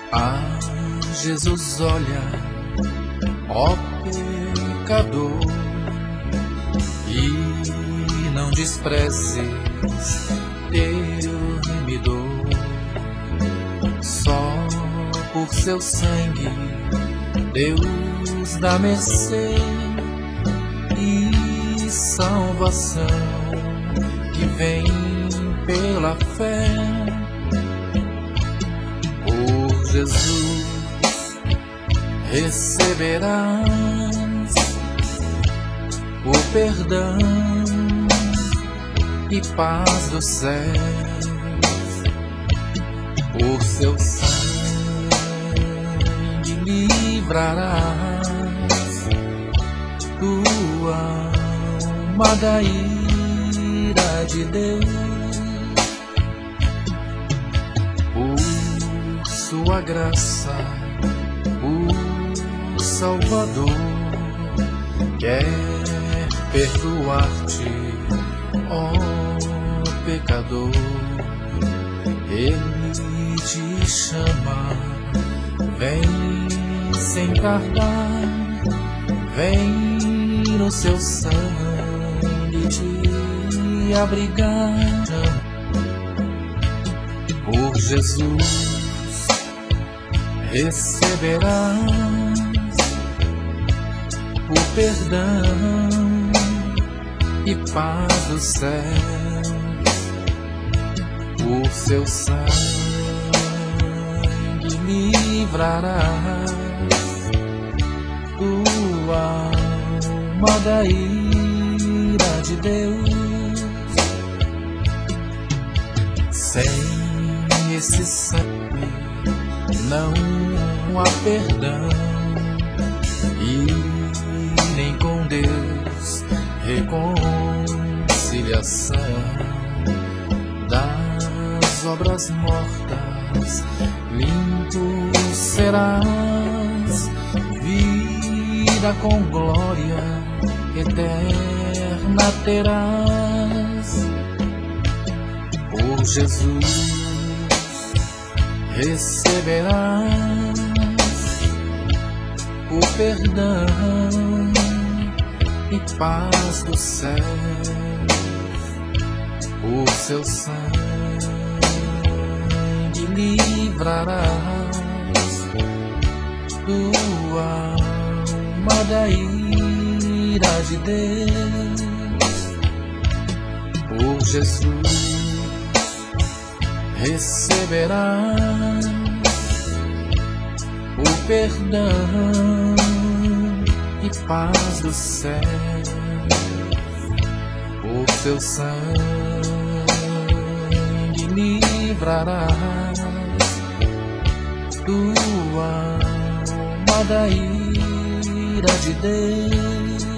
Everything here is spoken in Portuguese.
Ah, Jesus, olha, ó pecador, e não desprezes teu remidor. Só por seu sangue Deus dá mercê e salvação que vem pela fé. Por Jesus receberás o perdão e paz do céu. Por seu sangue livrarás tua alma da ira de Deus. Por sua graça, o Salvador quer perdoar-te, ó pecador. Ele te chama, vem sem tardar, vem no seu sangue te abrigar. Por Jesus receberás o perdão e paz do céu. Por seu sangue livrarás tua alma da ira de Deus. Sem esse sangue não há perdão, e nem com Deus reconciliação. Das obras mortas limpo serás, vida com glória eterna terás. Por Jesus receberás o perdão e paz do céu. Por seu sangue livrarás tua alma da ira de Deus. Por Jesus receberás o perdão e paz do céu. Por seu sangue livrarás tua alma da ira de Deus.